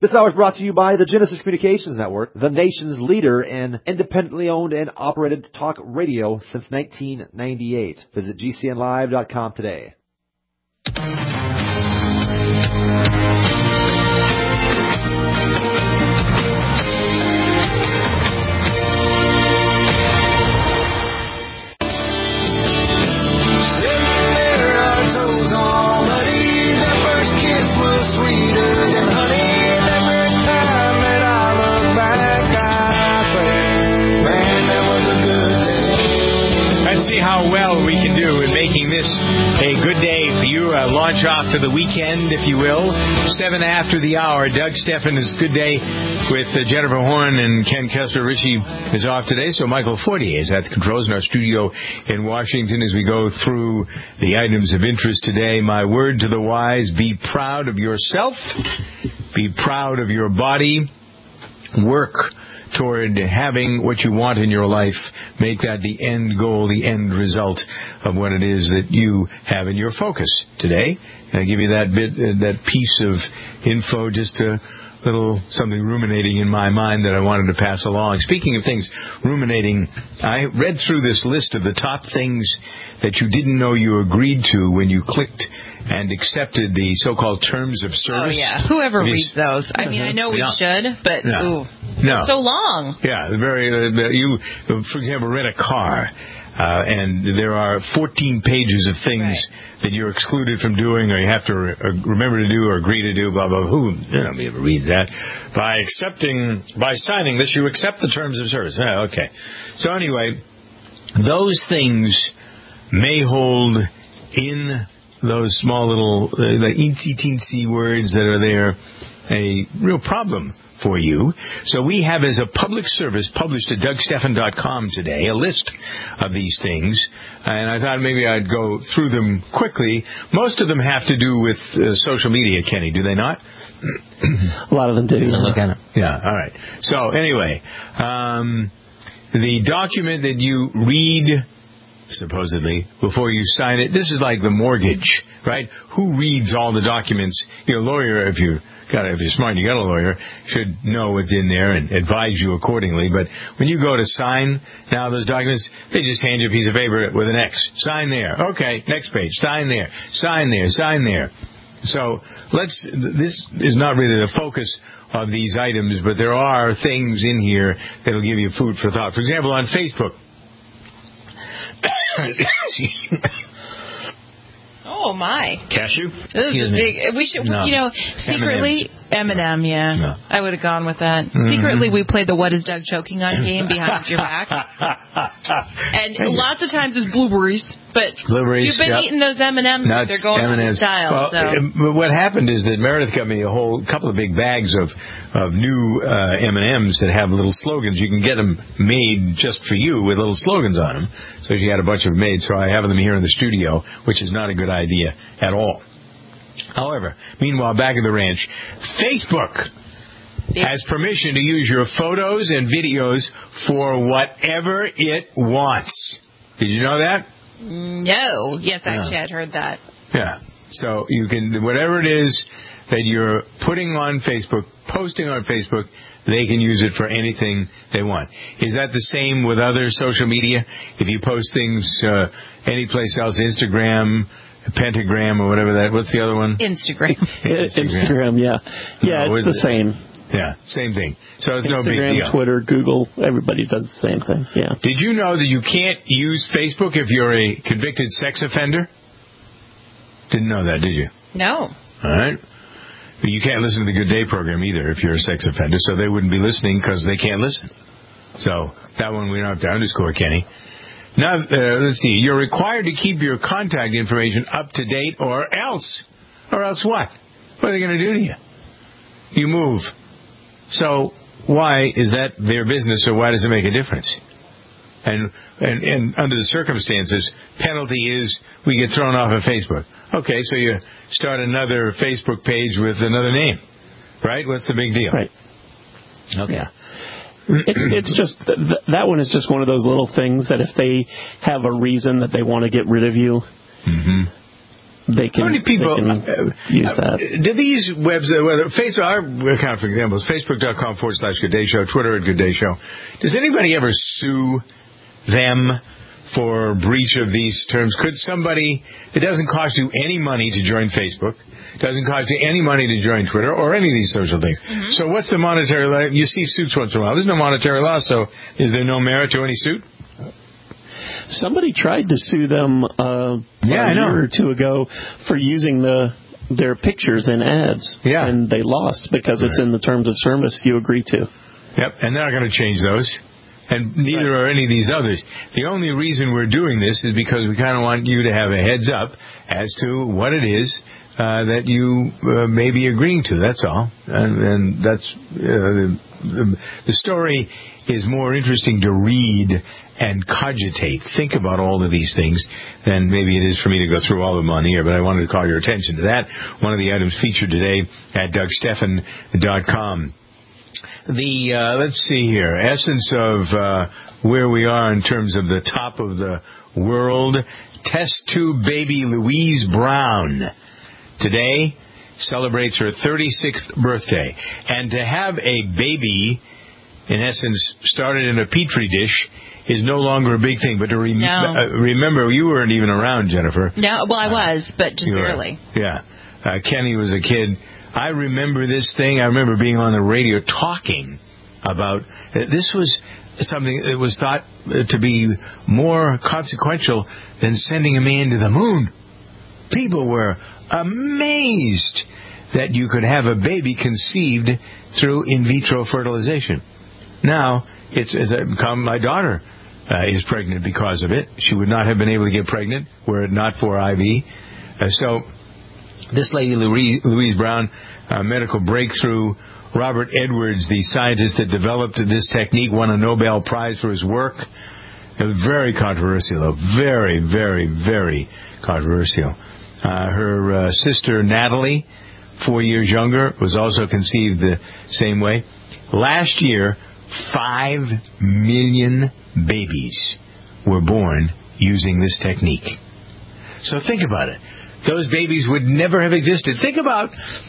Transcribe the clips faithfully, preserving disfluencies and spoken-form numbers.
This hour is brought to you by the Genesis Communications Network, the nation's leader in independently owned and operated talk radio since nineteen ninety-eight. Visit G C N live dot com today. How well we can do in making this a good day for you. Uh, launch off to the weekend, if you will. Seven after the hour. Doug Steffen is Good Day with uh, Jennifer Horn and Ken Kessler. Richie is off today, so Michael Fortier is at the controls in our studio in Washington as we go through the items of interest today. My word to the wise, be proud of yourself. Be proud of your body. Work toward having what you want in your life. Make that the end goal, the end result of what it is that you have in your focus today. And I give you that bit, uh, that piece of info, just a little something ruminating in my mind that I wanted to pass along. Speaking of things ruminating, I read through this list of the top things that you didn't know you agreed to when you clicked and accepted the so-called terms of service. Oh, yeah. Whoever reads those. I mean, I know we yeah. should, but, no. ooh, no. so long. Yeah, the very, uh, you, for example, rent a car, uh, and there are fourteen pages of things right. that you're excluded from doing, or you have to re- remember to do or agree to do, blah, blah, blah. Who, nobody ever reads that. By accepting, by signing this, you accept the terms of service. Oh, okay. So anyway, those things may hold in those small little, uh, the eensy-teensy words that are there, a real problem for you. So we have, as a public service, published at Doug Steffen dot com today, a list of these things. And I thought maybe I'd go through them quickly. Most of them have to do with uh, social media, Kenny, do they not? A lot of them do. Yeah. Look at it. Yeah, all right. So anyway, um, the document that you read, supposedly, before you sign it. This is like the mortgage, right? Who reads all the documents? Your lawyer, if you got, if you're smart, and you got a lawyer, should know what's in there and advise you accordingly. But when you go to sign now those documents, they just hand you a piece of paper with an X. Sign there. Okay, next page. Sign there. Sign there. Sign there. So let's. This is not really the focus of these items, but there are things in here that'll give you food for thought. For example, on Facebook. Oh my! Cashew? This is a big. We should, no. you know, secretly M and M. Yeah, no. I would have gone with that. Mm-hmm. Secretly, we played the "What is Doug choking on" game behind your back, and lots of times it's blueberries. But blueberries, you've been yep. eating those M and M's. Nuts, they're going M and M's. on style. Well, so. uh, what happened is that Meredith got me a whole couple of big bags of of new uh, M and M's that have little slogans. You can get them made just for you with little slogans on them. So she had a bunch of them made. So I have them here in the studio, which is not a good idea at all. However, meanwhile, back at the ranch, Facebook has permission to use your photos and videos for whatever it wants. Did you know that? No. Yes, actually, yeah. I'd heard that. Yeah. So you can, whatever it is that you're putting on Facebook, posting on Facebook, they can use it for anything they want. Is that the same with other social media? If you post things uh, anyplace else, Instagram, Pentagram, or whatever that, what's the other one? Instagram. Instagram, Instagram yeah. Yeah, no, it's the same. Yeah, same thing. So it's Instagram, no big deal. Twitter, Google, everybody does the same thing. Yeah. Did you know that you can't use Facebook if you're a convicted sex offender? Didn't know that, did you? No. All right. You can't listen to the Good Day program either if you're a sex offender, so they wouldn't be listening because they can't listen. So that one we don't have to underscore, Kenny. Now, uh, let's see. You're required to keep your contact information up to date, or else. Or else what? What are they going to do to you? You move. So why is that their business, or why does it make a difference? And, and and under the circumstances, penalty is we get thrown off of Facebook. Okay, so you start another Facebook page with another name, right? What's the big deal? Right. Okay. Yeah. It's it's just th- that one is just one of those little things that if they have a reason that they want to get rid of you, mm-hmm. they can, How many people they can uh, use uh, that. Do these webs, uh, whether Facebook, our account, for example, is facebook.com forward slash Good Day Show, Twitter at Good Day Show. Does anybody ever sue them for breach of these terms? Could somebody, it doesn't cost you any money to join Facebook, doesn't cost you any money to join Twitter or any of these social things. Mm-hmm. So what's the monetary law? You see suits once in a while. There's no monetary law, so is there no merit to any suit? Somebody tried to sue them uh, yeah, a year or two ago for using the their pictures in ads, yeah. and they lost because right. it's in the terms of service you agree to. Yep, and they're not going to change those. And neither right. are any of these others. The only reason we're doing this is because we kind of want you to have a heads up as to what it is uh, that you uh, may be agreeing to. That's all. And, and that's uh, the, the story is more interesting to read and cogitate. Think about all of these things than maybe it is for me to go through all of them on the air, but I wanted to call your attention to that. One of the items featured today at Doug Stephan dot com. The, uh, let's see here, essence of uh, where we are in terms of the top of the world. Test tube baby Louise Brown today celebrates her thirty-sixth birthday. And to have a baby, in essence, started in a petri dish is no longer a big thing. But to rem- no. uh, remember, you weren't even around, Jennifer. No, well, I was, uh, but just barely. Were, yeah. Uh, Kenny was a kid. I remember this thing. I remember being on the radio talking about uh, this was something that was thought uh, to be more consequential than sending a man to the moon. People were amazed that you could have a baby conceived through in vitro fertilization. Now, it's, it's become my daughter uh, is pregnant because of it. She would not have been able to get pregnant were it not for I V. Uh, so this lady, Louise, Louise Brown, uh, medical breakthrough. Robert Edwards, the scientist that developed this technique, won a Nobel Prize for his work. It was very controversial, though. Very, very, very controversial. Uh, her uh, sister, Natalie, four years younger, was also conceived the same way. Last year, five million babies were born using this technique. So think about it. Those babies would never have existed. Think about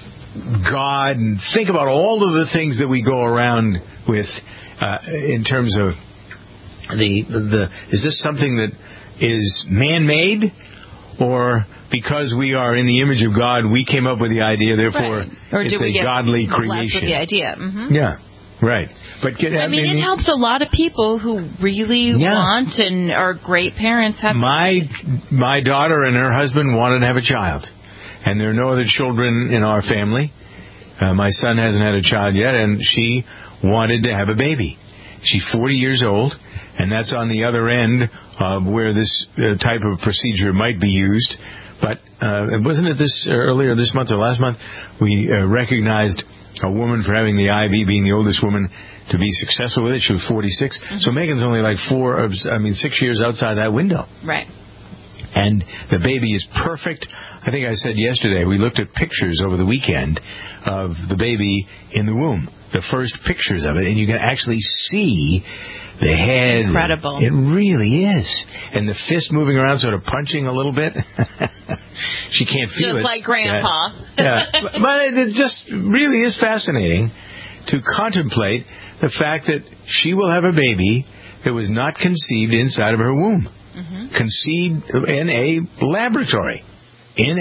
God and think about all of the things that we go around with uh, in terms of the, the... Is this something that is man-made? Or because we are in the image of God, we came up with the idea, therefore right. or it's do we a get godly creation. With the idea. Mm-hmm. Yeah, right. But get, I, I mean, mean, it helps a lot of people who really yeah. want and are great parents. Have my my daughter and her husband wanted to have a child, and there are no other children in our family. Uh, my son hasn't had a child yet, and she wanted to have a baby. She's forty years old, and that's on the other end of where this uh, type of procedure might be used. But uh, wasn't it this uh, earlier this month or last month we uh, recognized a woman for having the I V, being the oldest woman to be successful with it. She was forty-six. Mm-hmm. So Megan's only like four, I mean, six years outside that window. Right. And the baby is perfect. I think I said yesterday, we looked at pictures over the weekend of the baby in the womb. The first pictures of it. And you can actually see the head. Incredible. It really is. And the fist moving around, sort of punching a little bit. She can't feel just it. Just like Grandpa. Yeah. yeah. But it just really is fascinating to contemplate the fact that she will have a baby that was not conceived inside of her womb. Mm-hmm. Conceived in a laboratory, in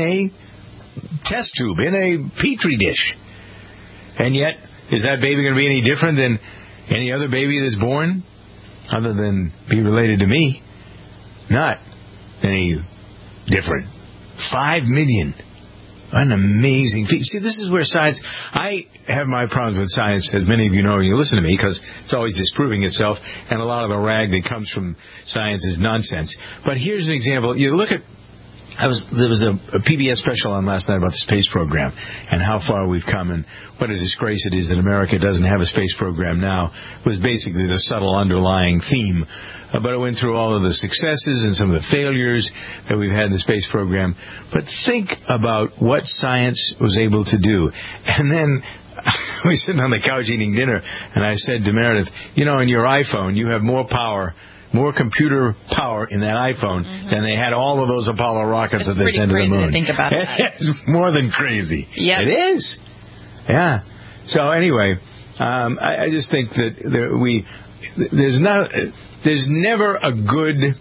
a test tube, in a petri dish. And yet, is that baby going to be any different than any other baby that's born? Other than be related to me? Not any different. Five million. An amazing feat. See, this is where science... I have my problems with science, as many of you know, you listen to me, because it's always disproving itself, and a lot of the rag that comes from science is nonsense. But here's an example. You look at... I was There was a, a P B S special on last night about the space program and how far we've come and what a disgrace it is that America doesn't have a space program now. It was basically the subtle underlying theme. Uh, but it went through all of the successes and some of the failures that we've had in the space program. But think about what science was able to do. And then we were sitting on the couch eating dinner, and I said to Meredith, you know, in your iPhone, you have more power more computer power in that iPhone mm-hmm. than they had all of those Apollo rockets it's that they sent to the moon. To think about that. It's more than crazy. Yep. It is. Yeah. So anyway, um, I, I just think that there, we there's not there's never a good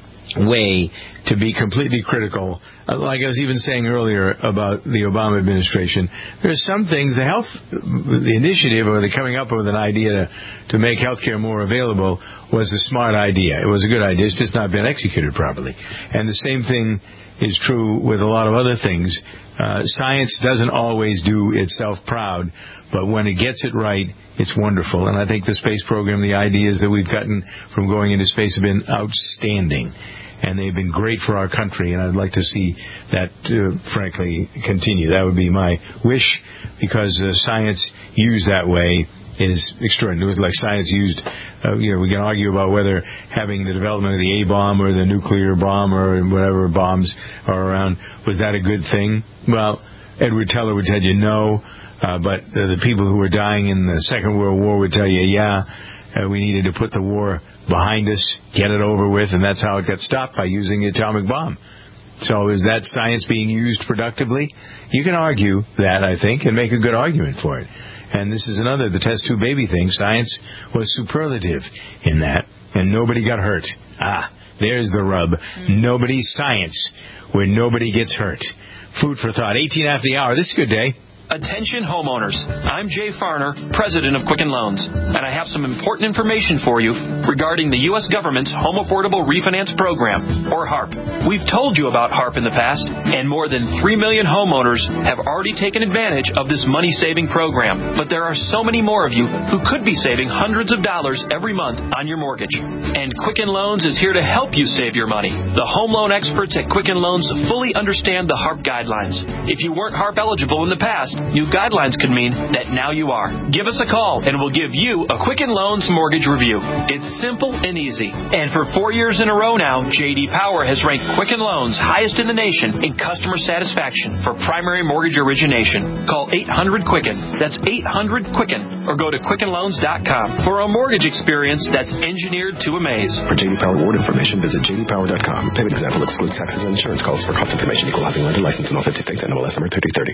way to be completely critical. Like I was even saying earlier about the Obama administration, there's some things, the health, the initiative or the coming up with an idea to, to make health care more available was a smart idea. It was a good idea. It's just not been executed properly. And the same thing is true with a lot of other things. Uh, science doesn't always do itself proud, but when it gets it right, it's wonderful. And I think the space program, the ideas that we've gotten from going into space have been outstanding. And they've been great for our country, and I'd like to see that, uh, frankly, continue. That would be my wish, because uh, science used that way is extraordinary. It was like science used, uh, you know, we can argue about whether having the development of the A-bomb or the nuclear bomb or whatever bombs are around, was that a good thing? Well, Edward Teller would tell you no, uh, but uh, the people who were dying in the Second World War would tell you, yeah, uh, we needed to put the war behind us, get it over with, and that's how it got stopped, by using the atomic bomb. So is that science being used productively? You can argue that, I think, and make a good argument for it. And this is another, the test tube baby thing. Science was superlative in that, and nobody got hurt. Ah, there's the rub. Mm-hmm. Nobody science, where nobody gets hurt. Food for thought. eighteen after the hour. This is a good day. Attention homeowners, I'm Jay Farner, president of Quicken Loans, and I have some important information for you regarding the U S government's Home Affordable Refinance Program, or HARP. We've told you about HARP in the past, and more than three million homeowners have already taken advantage of this money-saving program. But there are so many more of you who could be saving hundreds of dollars every month on your mortgage. And Quicken Loans is here to help you save your money. The home loan experts at Quicken Loans fully understand the HARP guidelines. If you weren't HARP eligible in the past, new guidelines could mean that now you are. Give us a call and we'll give you a Quicken Loans mortgage review. It's simple and easy. And for four years in a row now, J D Power has ranked Quicken Loans highest in the nation in customer satisfaction for primary mortgage origination. Call eight hundred Quicken. That's eight hundred Quicken. Or go to quicken loans dot com for a mortgage experience that's engineered to amaze. For J D Power award information, visit j d power dot com. Payment example excludes taxes and insurance calls. For cost information, equal housing lender license in all fifty states. N M L S number thirty thirty.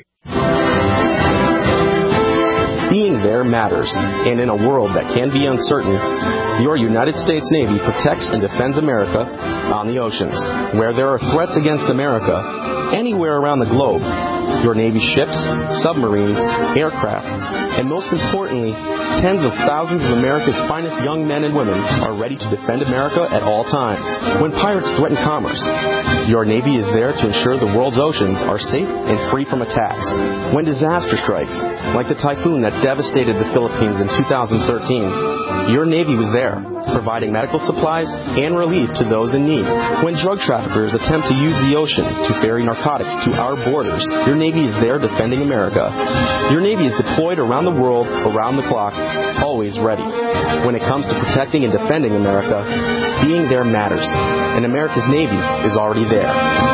Being there matters, and in a world that can be uncertain, your United States Navy protects and defends America on the oceans. Where there are threats against America, anywhere around the globe, your Navy ships, submarines, aircraft, and most importantly, tens of thousands of America's finest young men and women are ready to defend America at all times. When pirates threaten commerce, your Navy is there to ensure the world's oceans are safe and free from attacks. When disaster strikes, like the typhoon that devastated the Philippines in two thousand thirteen, your Navy was there, providing medical supplies and relief to those in need. When drug traffickers attempt to use the ocean to ferry narcotics to our borders, your Navy is there defending America. Your Navy is deployed around the world, around the clock, always ready. When it comes to protecting and defending America, being there matters, and America's Navy is already there.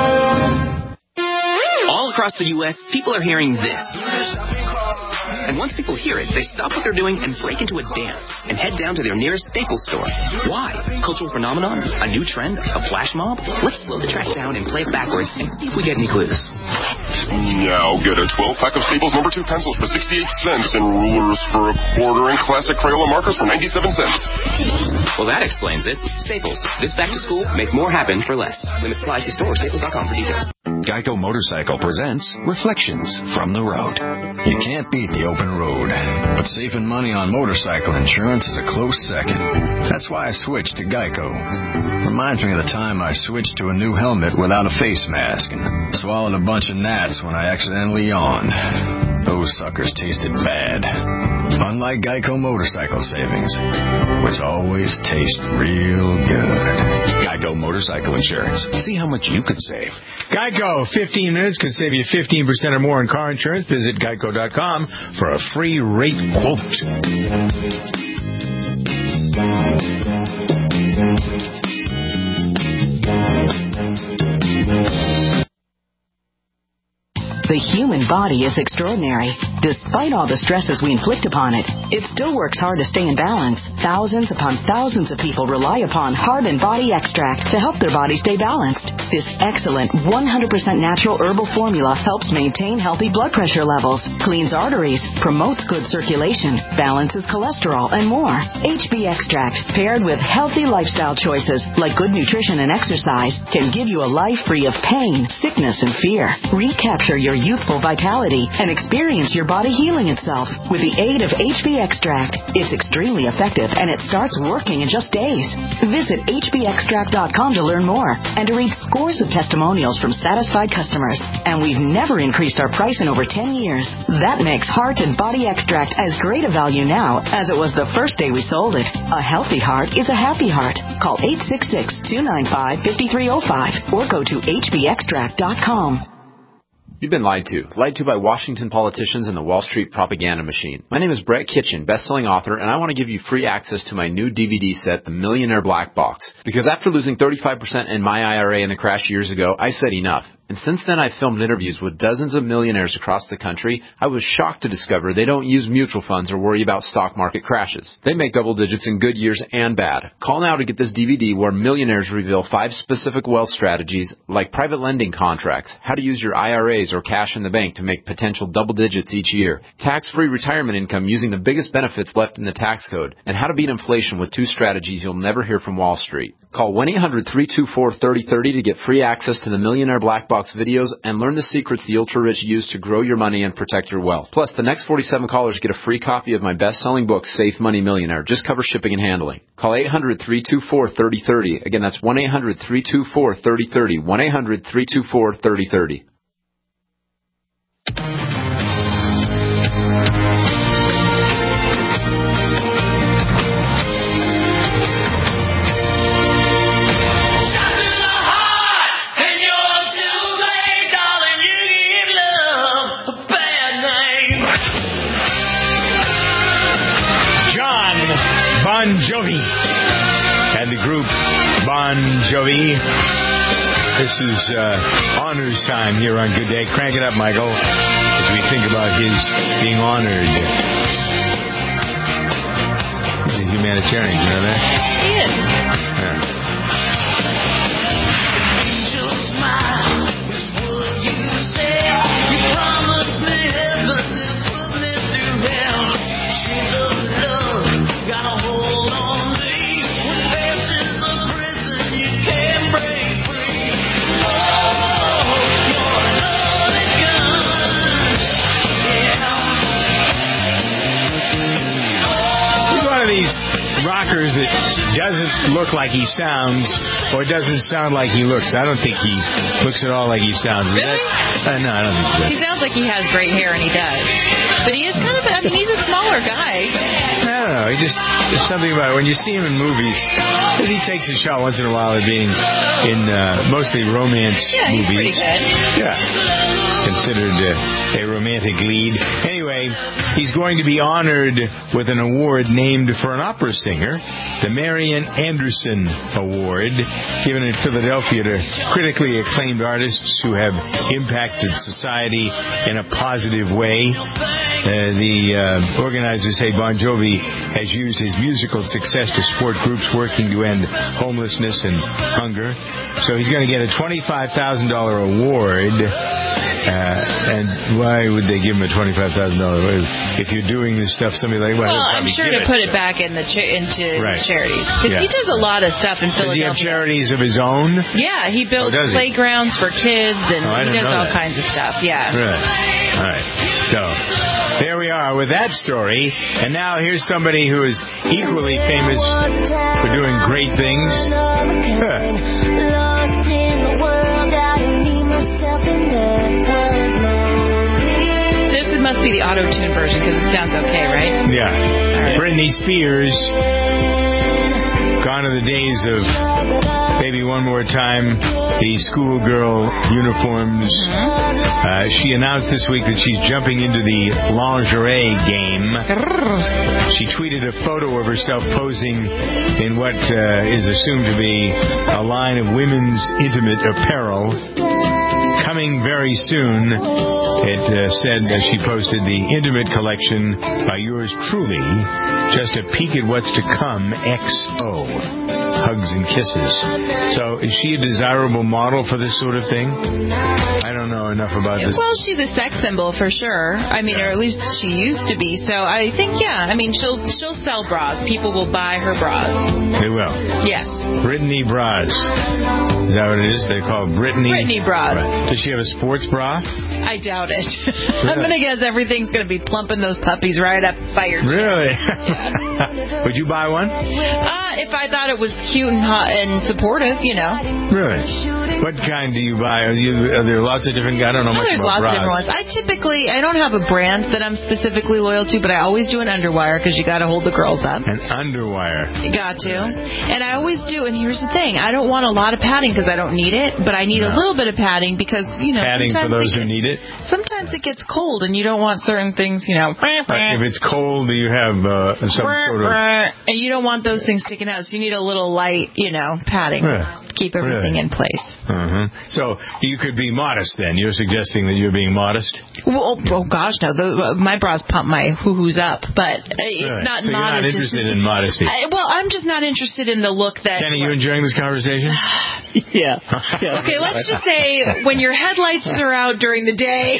All across the U S, people are hearing this. And once people hear it, they stop what they're doing and break into a dance and head down to their nearest Staples store. Why? Cultural phenomenon? A new trend? A flash mob? Let's slow the track down and play it backwards and see if we get any clues. Now get a twelve-pack of Staples number two pencils for sixty-eight cents and rulers for a quarter and classic Crayola markers for ninety-seven cents. Well, that explains it. Staples. This back to school, make more happen for less. Limit supplies to store staples dot com for details. Geico Motorcycle presents Reflections from the Road. You can't beat the open road, but saving money on motorcycle insurance is a close second. That's why I switched to Geico. Reminds me of the time I switched to a new helmet without a face mask and swallowed a bunch of gnats when I accidentally yawned. Those suckers tasted bad. Unlike Geico Motorcycle Savings, which always taste real good. Geico Motorcycle Insurance. See how much you could save. Geico, fifteen minutes could save you fifteen percent or more in car insurance. Visit geico dot com for a free rate quote. The human body is extraordinary. Despite all the stresses we inflict upon it, it still works hard to stay in balance. Thousands upon thousands of people rely upon Heart and Body Extract to help their body stay balanced. This excellent one hundred percent natural herbal formula helps maintain healthy blood pressure levels, cleans arteries, promotes good circulation, balances cholesterol, and more. H B Extract, paired with healthy lifestyle choices like good nutrition and exercise, can give you a life free of pain, sickness, and fear. Recapture your youthful vitality and experience your body healing itself with the aid of H B Extract. It's extremely effective and it starts working in just days. Visit H B extract dot com to learn more and to read scores of testimonials from satisfied customers. And we've never increased our price in over ten years. That makes Heart and Body Extract as great a value now as it was the first day we sold it. A healthy heart is a happy heart. Call eight six six, two nine five, five three zero five or go to H B extract dot com. You've been lied to. Lied to by Washington politicians and the Wall Street propaganda machine. My name is Brett Kitchen, best-selling author, and I want to give you free access to my new D V D set, The Millionaire Black Box. Because after losing thirty-five percent in my I R A in the crash years ago, I said enough. And since then, I've filmed interviews with dozens of millionaires across the country. I was shocked to discover they don't use mutual funds or worry about stock market crashes. They make double digits in good years and bad. Call now to get this D V D where millionaires reveal five specific wealth strategies like private lending contracts, how to use your I R As or cash in the bank to make potential double digits each year, tax-free retirement income using the biggest benefits left in the tax code, and how to beat inflation with two strategies you'll never hear from Wall Street. Call one eight hundred, three two four, three oh three oh to get free access to the Millionaire Black Box videos and learn the secrets the ultra-rich use to grow your money and protect your wealth. Plus, the next forty-seven callers get a free copy of my best-selling book, Safe Money Millionaire. Just cover shipping and handling. Call eight hundred, three two four, three oh three oh. Again, that's one eight hundred, three two four, three oh three oh. one eight hundred, three two four, three oh three oh. Bon Jovi and the group Bon Jovi. This is uh, honors time here on Good Day. Crank it up, Michael, as we think about his being honored. He's a humanitarian, you know that? He is. Yeah. Rockers that doesn't look like he sounds or doesn't sound like he looks. I don't think he looks at all like he sounds. Really? That, uh, no, I don't think so. He sounds like he has great hair, and he does. But he is kind of, I mean, he's a smaller guy. I don't know. He just, there's something about it. When you see him in movies, because he takes a shot once in a while at being in uh, mostly romance yeah, movies. He's pretty good. Yeah. Considered uh, a romantic lead. Anyway, he's going to be honored with an award named for an opera singer, the Marian Anderson Award, given in Philadelphia to critically acclaimed artists who have impacted society in a positive way. Uh, the uh, organizers say Bon Jovi has used his musical success to support groups working to end homelessness and hunger. So he's going to get a twenty-five thousand dollars award. Uh, and why would they give him a twenty-five thousand dollars? If you're doing this stuff, somebody like, well, well I'm sure to it. put it back in the cha- into right. charities. Because yeah. he does a lot of stuff in Philadelphia. Does he have charities of his own? Yeah, he builds oh, playgrounds he? for kids, and oh, he does all that. kinds of stuff. Yeah. Right. All right. So there we are with that story. And now here's somebody who is equally famous for doing great things. Huh. This must be the auto-tune version because it sounds okay, right? Yeah. Right. Britney Spears, gone are the days of Baby One More Time, the schoolgirl uniforms. Mm-hmm. Uh, she announced this week that she's jumping into the lingerie game. She tweeted a photo of herself posing in what uh, is assumed to be a line of women's intimate apparel. Coming very soon. It uh, said that she posted the intimate collection by yours truly, just a peek at what's to come, X O. Hugs and kisses. So, is she a desirable model for this sort of thing? I don't know enough about this. Well, she's a sex symbol for sure. I mean, yeah. or at least she used to be. So I think, yeah. I mean, she'll she'll sell bras. People will buy her bras. They will. Yes. Brittany bras. Is that what it is? They call it Brittany. Brittany bras. Right. Does she have a sports bra? I doubt it. Really? I'm gonna guess everything's gonna be plumping those puppies right up by your chin. Really? Yeah. Would you buy one? Uh, if I thought it was cute and hot and supportive, you know. Really? What kind do you buy? Are, you, are there lots of different? I don't know oh, much there's about lots bras. of different ones. I typically, I don't have a brand that I'm specifically loyal to, but I always do an underwire because you got to hold the girls up. An underwire. You got to. And I always do. And here's the thing: I don't want a lot of padding because I don't need it, but I need no. a little bit of padding because you know. Padding for those who need it. Sometimes it gets cold, and you don't want certain things, you know. Uh, if it's cold, do you have uh, some sort of? And you don't want those things sticking out, so you need a little light, you know, padding yeah. to keep everything really? in place. Uh-huh. So you could be modest then. You're suggesting that you're being modest? Well, oh gosh, no. The, my bras pump my hoo-hoos up, but it's right. not so modest. You're not interested just, in modesty. I, well, I'm just not interested in the look that. Kenny, you enjoying this conversation? yeah. yeah. Okay, let's just say when your headlights are out during the day,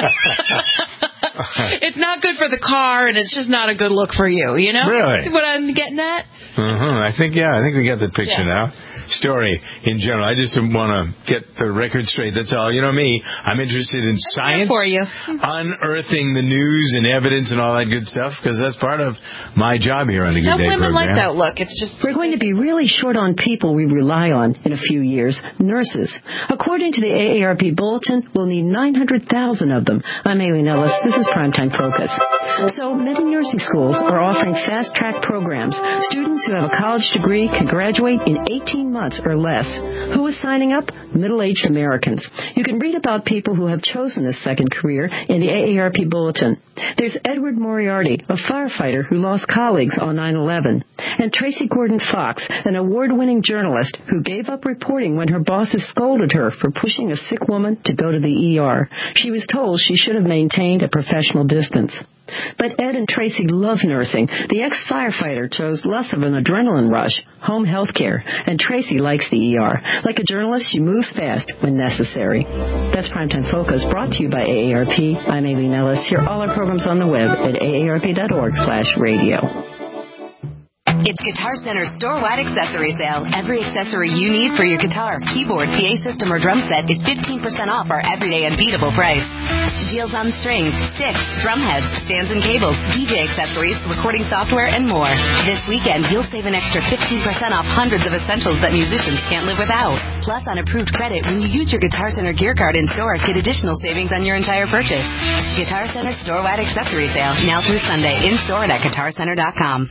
it's not good for the car, and it's just not a good look for you. You know? Really? What I'm getting at? Uh-huh. I think, yeah, I think we got the picture yeah. now. Story in general. I just want to get the record straight. That's all. You know me. I'm interested in that's science, for you. unearthing the news and evidence and all that good stuff, because that's part of my job here on the Good Some Day women program. like that look. It's just we're going to be really short on people we rely on in a few years. Nurses. According to the A A R P Bulletin, we'll need nine hundred thousand of them. I'm Aileen Ellis. This is Primetime Focus. So many nursing schools are offering fast-track programs. Students who have a college degree can graduate in eighteen months or less. Who is signing up? Middle-aged Americans. You can read about people who have chosen this second career in the A A R P Bulletin. There's Edward Moriarty, a firefighter who lost colleagues on nine eleven, and Tracy Gordon Fox, an award-winning journalist who gave up reporting when her bosses scolded her for pushing a sick woman to go to the E R. She was told she should have maintained a professional distance. But Ed and Tracy love nursing. The ex-firefighter chose less of an adrenaline rush, home health care, and Tracy likes the E R. Like a journalist, she moves fast when necessary. That's Primetime Focus, brought to you by A A R P. I'm Aileen Ellis. Hear all our programs on the web at A A R P dot org slash radio. It's Guitar Center's store-wide accessory sale. Every accessory you need for your guitar, keyboard, P A system, or drum set is fifteen percent off our everyday unbeatable price. Deals on strings, sticks, drum heads, stands and cables, D J accessories, recording software, and more. This weekend, you'll save an extra fifteen percent off hundreds of essentials that musicians can't live without. Plus, on approved credit, when you use your Guitar Center gear card in store, get additional savings on your entire purchase. Guitar Center store-wide accessory sale, now through Sunday, in store and at guitar center dot com.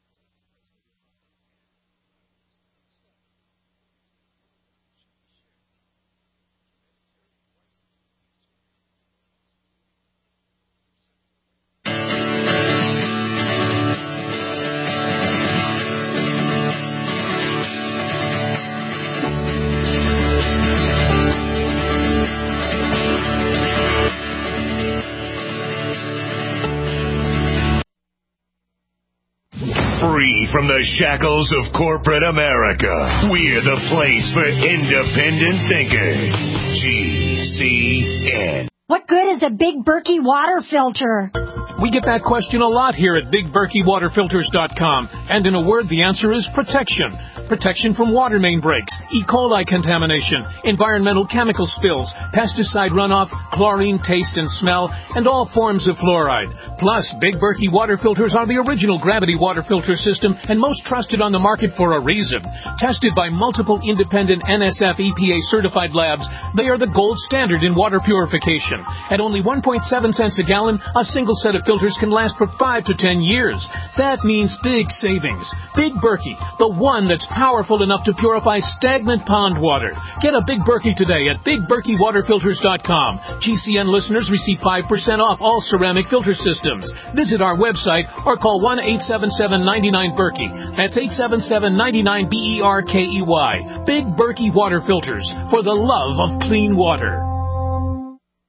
Free from the shackles of corporate America, we're the place for independent thinkers. G C N. What good is a Big Berkey water filter? We get that question a lot here at big berkey water filters dot com. And in a word, the answer is protection. Protection from water main breaks, E. coli contamination, environmental chemical spills, pesticide runoff, chlorine taste and smell, and all forms of fluoride. Plus, Big Berkey water filters are the original gravity water filter system and most trusted on the market for a reason. Tested by multiple independent N S F E P A certified labs, they are the gold standard in water purification. At only one point seven cents a gallon, a single set of filters can last for five to ten years. That means big savings. Big Berkey, the one that's powerful enough to purify stagnant pond water. Get a Big Berkey today at big berkey water filters dot com. G C N listeners receive five percent off all ceramic filter systems. Visit our website or call one eight seven seven, nine nine, Berkey. That's eight seven seven, nine nine, B E R K E Y. Big Berkey Water Filters, for the love of clean water.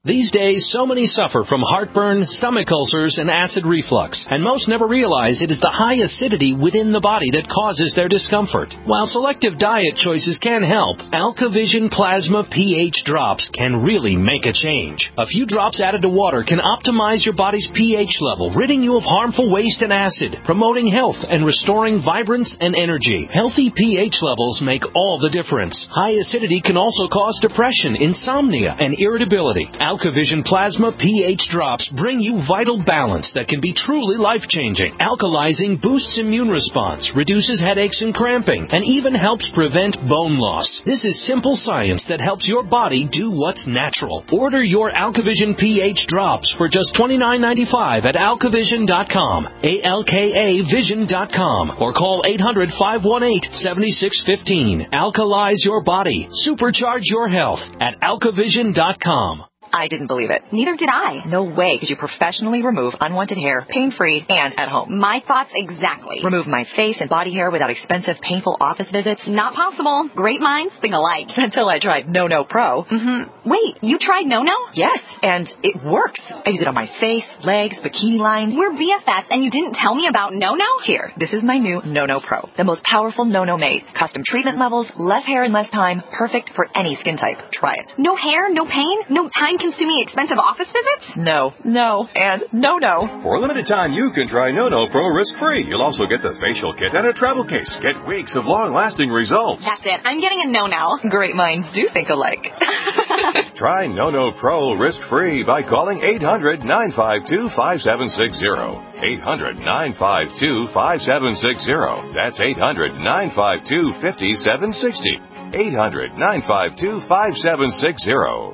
These days, so many suffer from heartburn, stomach ulcers, and acid reflux, and most never realize it is the high acidity within the body that causes their discomfort. While selective diet choices can help, AlkaVision Plasma pH drops can really make a change. A few drops added to water can optimize your body's pH level, ridding you of harmful waste and acid, promoting health and restoring vibrance and energy. Healthy pH levels make all the difference. High acidity can also cause depression, insomnia, and irritability. AlkaVision Plasma pH drops bring you vital balance that can be truly life-changing. Alkalizing boosts immune response, reduces headaches and cramping, and even helps prevent bone loss. This is simple science that helps your body do what's natural. Order your AlkaVision pH drops for just twenty-nine ninety-five at alkavision dot com, A L K A vision dot com, or call eight hundred, five one eight, seven six one five. Alkalize your body. Supercharge your health at alkavision dot com. I didn't believe it. Neither did I. No way could you professionally remove unwanted hair, pain-free, and at home. My thoughts exactly. Remove my face and body hair without expensive, painful office visits? Not possible. Great minds think alike. Until I tried No No Pro. Mm-hmm. Wait, you tried No No? Yes, and it works. I use it on my face, legs, bikini line. We're B F Fs, and you didn't tell me about No No? Here, this is my new No No Pro. The most powerful No No made. Custom treatment levels, less hair in less time. Perfect for any skin type. Try it. No hair, no pain, no time-consuming expensive office visits? No, no, and no, no. For a limited time, you can try No No Pro risk-free. You'll also get the facial kit and a travel case. Get weeks of long-lasting results. That's it. I'm getting a No No. Great minds do think alike. Try No No Pro risk-free by calling eight hundred, nine five two, five seven six zero. eight hundred, nine five two, five seven six zero. That's eight hundred, nine five two, five seven six zero. eight hundred, nine five two, five seven six zero.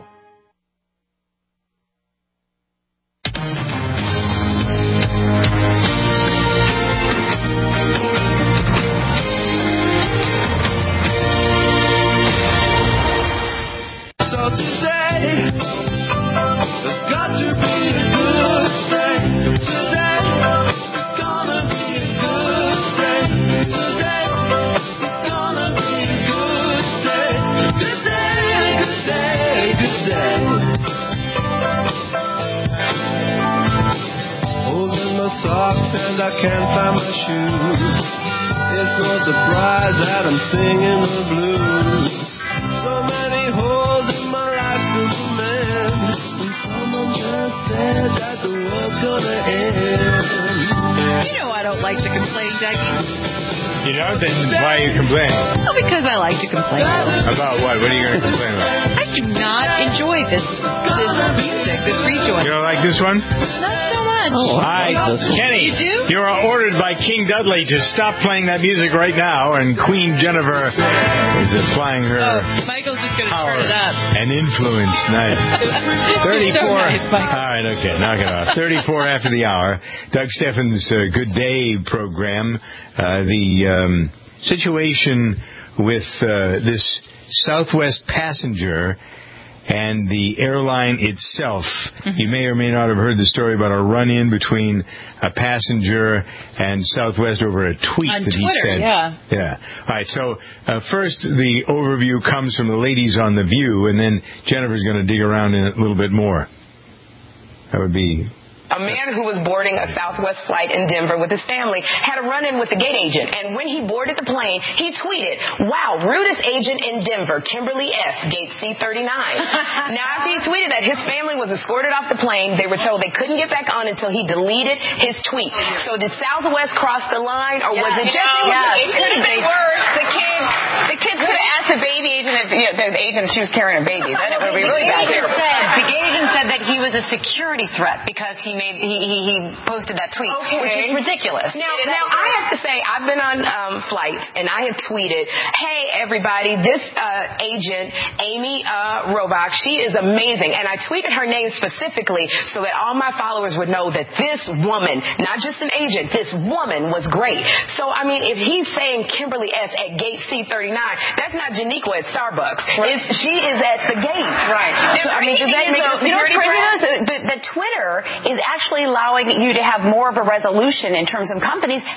And I can't find my shoes. It's no surprise that I'm singing the blues. So many holes in my life to mend. And someone just said that the world's gonna end. You know I don't like to complain, Dougie. You know? Then why are you complaining? Well, because I like to complain. About what? What are you going to complain about? I do not enjoy this this music, this rejoin. You don't like this one? Not so much. Oh, I, Kenny, you do? You are ordered by King Dudley to stop playing that music right now, and Queen Jennifer is applying her Oh, Michael's just going to turn it up. and influence. Nice. thirty-four. So nice, Michael. All right, okay, knock it off. thirty-four after the hour. Doug Steffens' uh, Good Day program. Uh, the um, situation with uh, this Southwest passenger and the airline itself. Mm-hmm. You may or may not have heard the story about a run-in between a passenger and Southwest over a tweet On that Twitter, he sent. Yeah. Yeah. All right. So uh, first, the overview comes from the ladies on The View, and then Jennifer's going to dig around in it a little bit more. That would be... A man who was boarding a Southwest flight in Denver with his family had a run-in with the gate agent, and when he boarded the plane, he tweeted, "Wow, rudest agent in Denver, Kimberly S., gate C thirty-nine." Now, after he tweeted that, his family was escorted off the plane. They were told they couldn't get back on until he deleted his tweet. So did Southwest cross the line, or was it just... No, yeah, it could have been worse. The kid, the kid could have asked the baby agent if you know, the agent if she was carrying a baby. Then it would be really bad. The gate agent said that he was a security threat because he made he he, he posted that tweet, okay. which is ridiculous. Now, now I have to say, I've been on um, flights, and I have tweeted, "Hey, everybody, this uh, agent, Amy uh, Robach, she is amazing." And I tweeted her name specifically so that all my followers would know that this woman, not just an agent, this woman was great. So, I mean, if he's saying Kimberly S. at gate C thirty-nine, that's not Janiqua at Starbucks. Right. It's, she is at the gate. Right. So, I mean, does that make it a security threat? The, the Twitter is actually allowing you to have more of a resolution in terms of companies than, than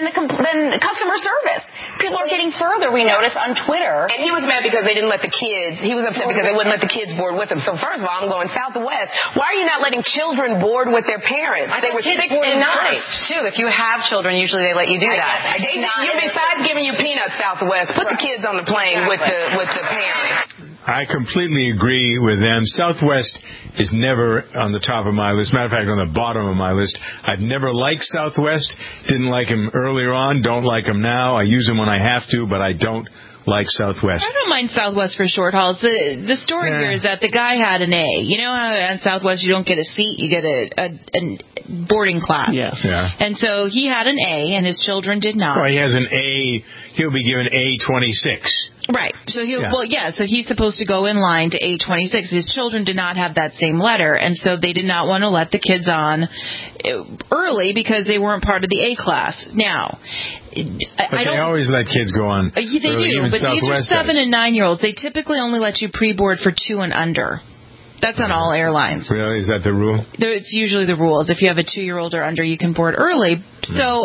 the than customer service. People are getting further, we notice, on Twitter. And he was mad because they didn't let the kids, he was upset because they wouldn't let the kids board with him. So first of all, I'm going Southwest. Why are you not letting children board with their parents? I they were six and nine. Too. If you have children, usually they let you do that. I, I, they, you besides giving you peanuts, Southwest, put right. the kids on the plane exactly. with the with the parents. I completely agree with them. Southwest is never on the top of my list. Matter of fact, on the bottom of my list. I've never liked Southwest. Didn't like him earlier on. Don't like him now. I use him when I have to, but I don't like Southwest. I don't mind Southwest for short hauls. The the story yeah. here is that the guy had an A. You know how at Southwest you don't get a seat, you get a, a, a boarding class. Yeah. yeah. And so he had an A, and his children did not. Well, he has an A. He'll be given A twenty-six. Right. So he yeah. well, yeah. So he's supposed to go in line to A twenty-six. His children did not have that same letter, and so they did not want to let the kids on early because they weren't part of the A class. Now, but I they don't, always let kids go on. Uh, they early, do, but Southwest these are seven does. and nine year olds. They typically only let you pre-board for two and under. That's on all airlines. Really? Is that the rule? It's usually the rules. If you have a two-year-old or under, you can board early. So,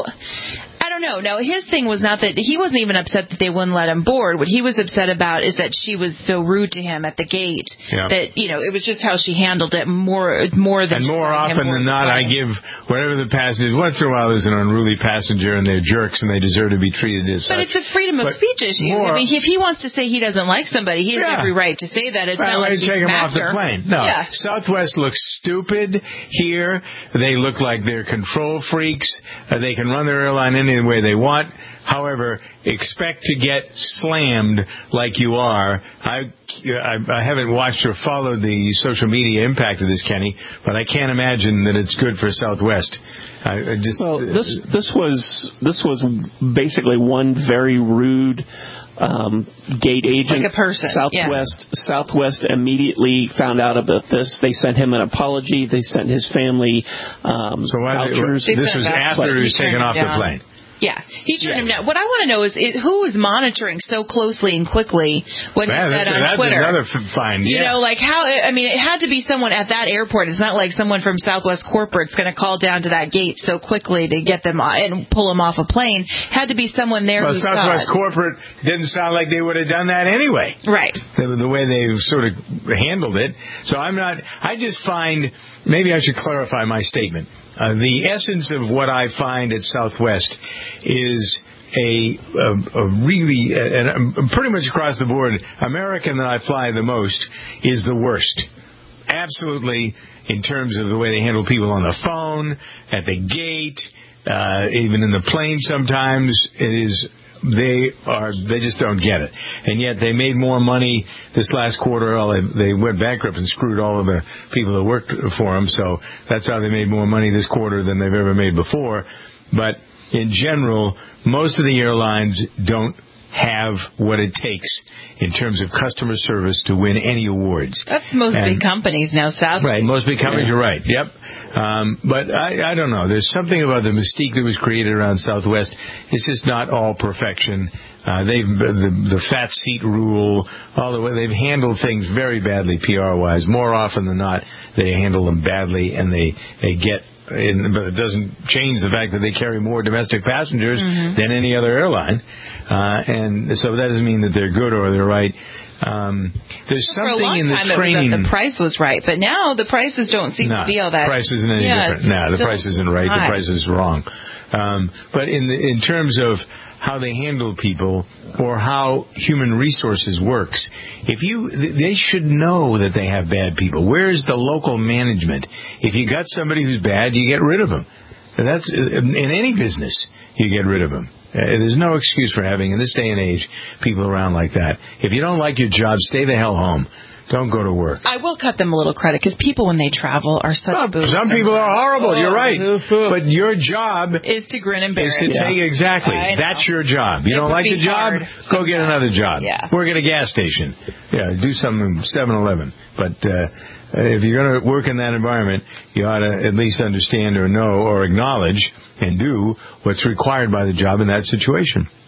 I don't know. Now, his thing was not that he wasn't even upset that they wouldn't let him board. What he was upset about is that she was so rude to him at the gate yeah. that, you know, it was just how she handled it more more than And more often than not, I give whatever the passengers, once in a while there's an unruly passenger and they're jerks and they deserve to be treated as But such. it's a freedom of but speech issue. More, I mean, if he wants to say he doesn't like somebody, he has yeah. every right to say that. It's right, not like right, he's take him smacked off the her. plane. No, yeah. Southwest looks stupid here. They look like they're control freaks. Uh, they can run their airline any way they want. However, expect to get slammed like you are. I, I, I haven't watched or followed the social media impact of this, Kenny, but I can't imagine that it's good for Southwest. I, I just, well, this this was this was basically one very rude um, gate agent. Like a person. Southwest yeah. Southwest immediately found out about this. They sent him an apology. They sent his family um, so why vouchers. They, this was after he was taken off the plane. Yeah, he turned yeah. him down. What I want to know is, is who is monitoring so closely and quickly what Man, he said on that's Twitter. That's another find. You yeah. know, like how? I mean, it had to be someone at that airport. It's not like someone from Southwest Corporate's going to call down to that gate so quickly to get them on, and pull them off a plane. Had to be someone there. Well, who Southwest saw Corporate didn't sound like they would have done that anyway. Right. The, the way they sort of handled it. So I'm not. I just find maybe I should clarify my statement. Uh, the essence of what I find at Southwest is a, a, a really, and pretty much across the board, American that I fly the most is the worst. Absolutely, in terms of the way they handle people on the phone, at the gate, uh, even in the plane sometimes, it is... They are. They just don't get it, and yet they made more money this last quarter. Well, they, they went bankrupt and screwed all of the people that worked for them. So that's how they made more money this quarter than they've ever made before. But in general, most of the airlines don't have what it takes in terms of customer service to win any awards. That's most and, big companies now, Southwest. Right, most big companies. Yeah. You're right. Yep. Um, but I, I don't know. There's something about the mystique that was created around Southwest. It's just not all perfection. Uh, they've the, the fat seat rule, all the way they've handled things very badly P R wise. More often than not, they handle them badly, and they they get. In, but it doesn't change the fact that they carry more domestic passengers mm-hmm. than any other airline, uh, and so that doesn't mean that they're good or they're right. Um, there's well, something in the training. For a long time it was that the price was right, but now the prices don't seem no, to be all that. The price isn't any yeah, different. No, the so price isn't right. high. The price is wrong. Um, but in the, in terms of how they handle people or how human resources works, if you they should know that they have bad people. Where is the local management? If you got somebody who's bad, you get rid of them. And that's in any business. You get rid of them. Uh, there's no excuse for having, in this day and age, people around like that. If you don't like your job, stay the hell home. Don't go to work. I will cut them a little credit, because people, when they travel, are such well, booze. Some people are horrible. Oh, You're right. oof, oof. But your job is to grin and bear is to it. take exactly. I That's your job. You it don't like the job? Go get another job. Yeah. Work at a gas station. Yeah, do something seven eleven. But uh, if you're going to work in that environment, you ought to at least understand or know or acknowledge and do what's required by the job in that situation.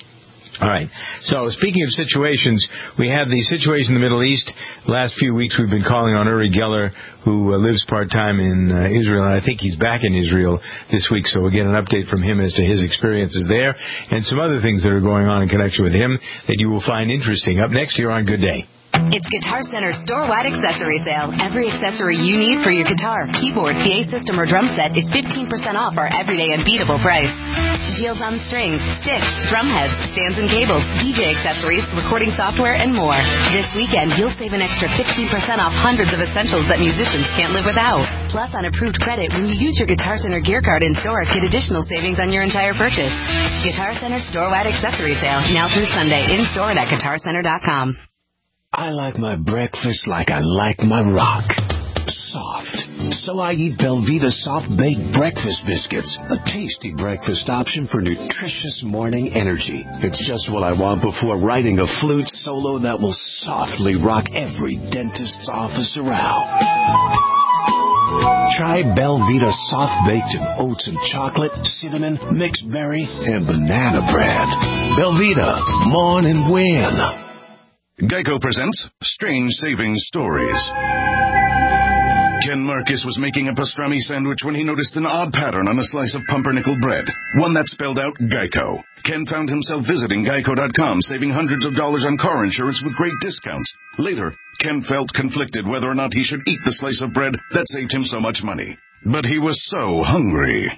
All right. So speaking of situations, we have the situation in the Middle East. Last few weeks we've been calling on Uri Geller, who uh, lives part-time in uh, Israel, and I think he's back in Israel this week, so we'll get an update from him as to his experiences there and some other things that are going on in connection with him that you will find interesting. Up next here on Good Day. It's Guitar Center's store-wide accessory sale. Every accessory you need for your guitar, keyboard, P A system, or drum set is fifteen percent off our everyday unbeatable price. Deals on strings, sticks, drum heads, stands and cables, D J accessories, recording software, and more. This weekend, you'll save an extra fifteen percent off hundreds of essentials that musicians can't live without. Plus, on approved credit, when you use your Guitar Center gear card in-store, get additional savings on your entire purchase. Guitar Center store-wide accessory sale, now through Sunday, in-store and at guitar center dot com. I like my breakfast like I like my rock. Soft. So I eat Belvita Soft Baked Breakfast Biscuits, a tasty breakfast option for nutritious morning energy. It's just what I want before writing a flute solo that will softly rock every dentist's office around. Try Belvita Soft Baked in oats and chocolate, cinnamon, mixed berry, and banana bread. Belvita, mourn and win. Geico presents Strange Savings Stories. Ken Marcus was making a pastrami sandwich when he noticed an odd pattern on a slice of pumpernickel bread, one that spelled out Geico. Ken found himself visiting geico dot com, saving hundreds of dollars on car insurance with great discounts. Later, Ken felt conflicted whether or not he should eat the slice of bread that saved him so much money. But he was so hungry.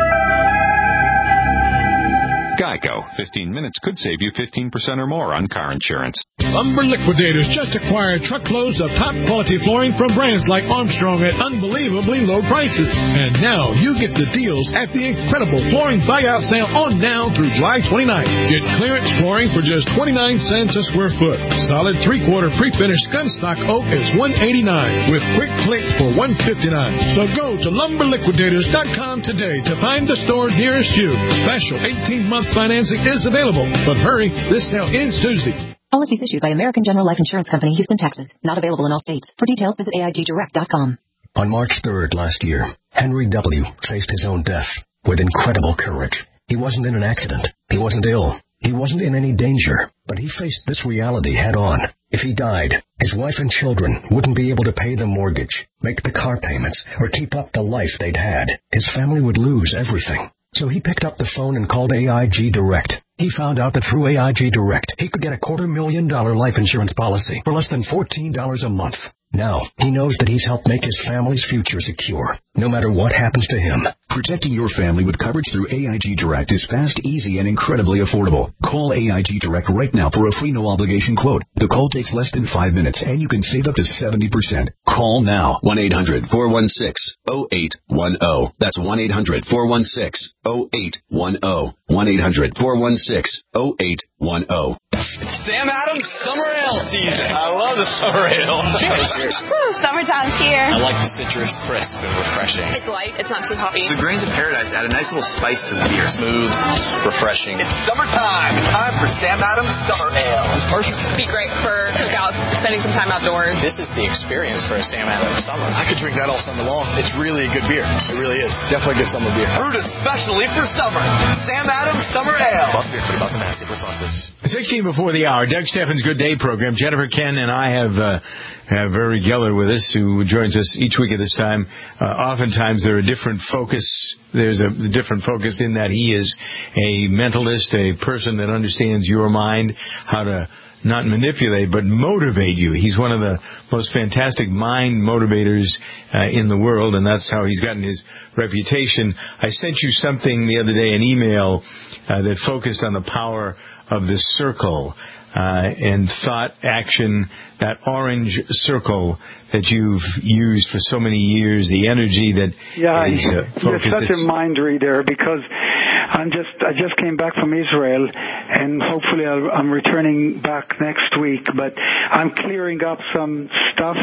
Geico. fifteen minutes could save you fifteen percent or more on car insurance. Lumber Liquidators just acquired truckloads of top-quality flooring from brands like Armstrong at unbelievably low prices. And now you get the deals at the incredible flooring buyout sale on now through July twenty-ninth. Get clearance flooring for just twenty-nine cents a square foot. Solid three-quarter pre-finished gunstock oak is one hundred eighty-nine dollars with quick click for one hundred fifty-nine dollars. So go to lumber liquidators dot com today to find the store nearest you. Special eighteen-month financing is available, but hurry, this sale ends Tuesday. Policies issued by American General Life Insurance Company, Houston, Texas. Not available in all states. For details, visit A I G direct dot com. On March third last year, Henry W. faced his own death with incredible courage. He wasn't in an accident. He wasn't ill. He wasn't in any danger. But he faced this reality head on. If he died, his wife and children wouldn't be able to pay the mortgage, make the car payments, or keep up the life they'd had. His family would lose everything. So he picked up the phone and called A I G Direct. He found out that through A I G Direct, he could get a quarter million dollar life insurance policy for less than fourteen dollars a month. Now, he knows that he's helped make his family's future secure, no matter what happens to him. Protecting your family with coverage through A I G Direct is fast, easy, and incredibly affordable. Call A I G Direct right now for a free no-obligation quote. The call takes less than five minutes, and you can save up to seventy percent. Call now. one eight hundred four one six oh eight one oh. That's one eight hundred four one six oh eight one oh. one eight hundred four one six oh eight one oh. It's Sam Adams Summer Ale season. I love the summer ale. Cheers. Woo, summertime's here. I like the citrus, crisp and refreshing. It's light. It's not too hoppy. The grains of paradise add a nice little spice to the beer. Smooth, refreshing. It's summertime. It's time for Sam Adams Summer Ale. It's perfect. It'd be great for cookouts, spending some time outdoors. This is the experience for a Sam Adams summer. I could drink that all summer long. It's really a good beer. It really is. Definitely good summer beer. Brewed especially for summer. Sam Adams Summer Ale. Boston Beer, Boston Mass. sixteen before the hour, Doug Steffens' Good Day program. Jennifer Ken and I have uh, have Uri Geller with us, who joins us each week at this time. Uh, oftentimes, there are different focus. There's a different focus in that he is a mentalist, a person that understands your mind, how to not manipulate, but motivate you. He's one of the most fantastic mind motivators uh, in the world, and that's how he's gotten his reputation. I sent you something the other day, an email uh, that focused on the power of the circle uh, and thought, action, that orange circle that you've used for so many years, the energy that yeah, is uh, focused. You're such a mind reader, because I'm just I just came back from Israel, and hopefully I'll, I'm returning back next week. But I'm clearing up some stuff,